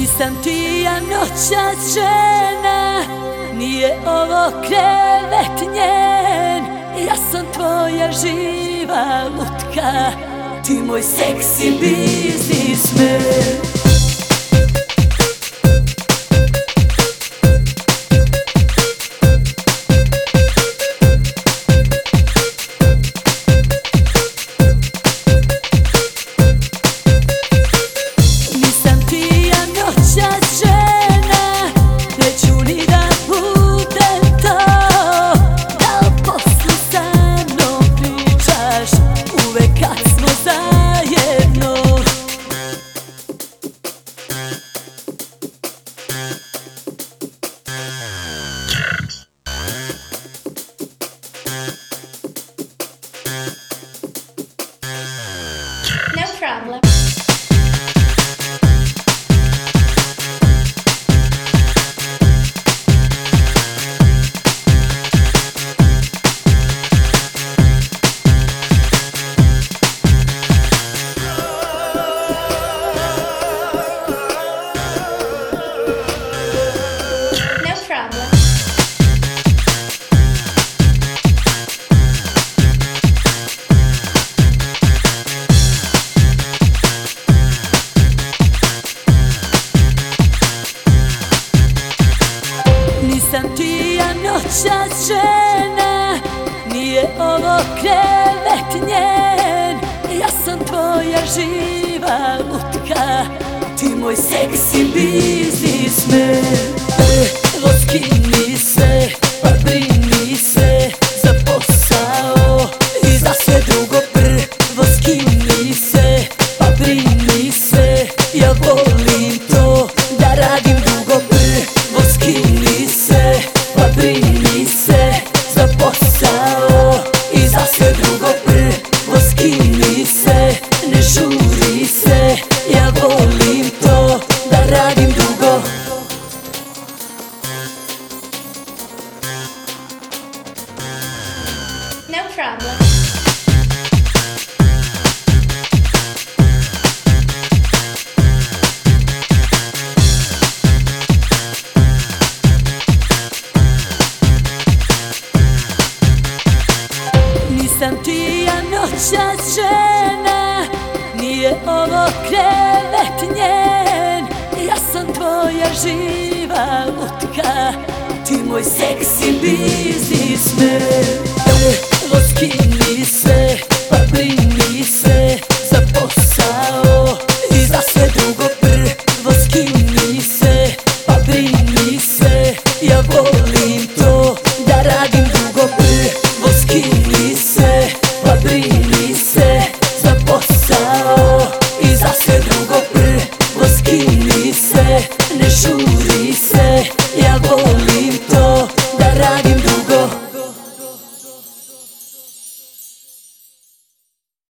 Nisam ti ja noćas žena, nije ovo krevet njen. Ja sam tvoja živa lutka, ti moj seksi biznismen. No problem. No problem. Nisam ti ja noćas žena, nije ovo krevet njen. Ja sam tvoja živa lutka, ti moj seksi biznismen. Evo skini se, pa brini se za posao i za sve drugo. Prvo skini se, pa brini se, ja volim to da radim dugo. Prvo skini se, pa brini se za posao i za sve drugo. Prvo skini se, ne žuri se, ja volim to da radim dugo. No problem. Nisam ti ja noćas žena, nije ovo krevet njen. Ja sam tvoja živa lutka, ti moj seksi biznismen. Evo skini se, pa brini se za posao i za sve drugo. Prvo skini se, pa brini se, ja volim to da radim dugo. Prvo skini se, pa brini se za posao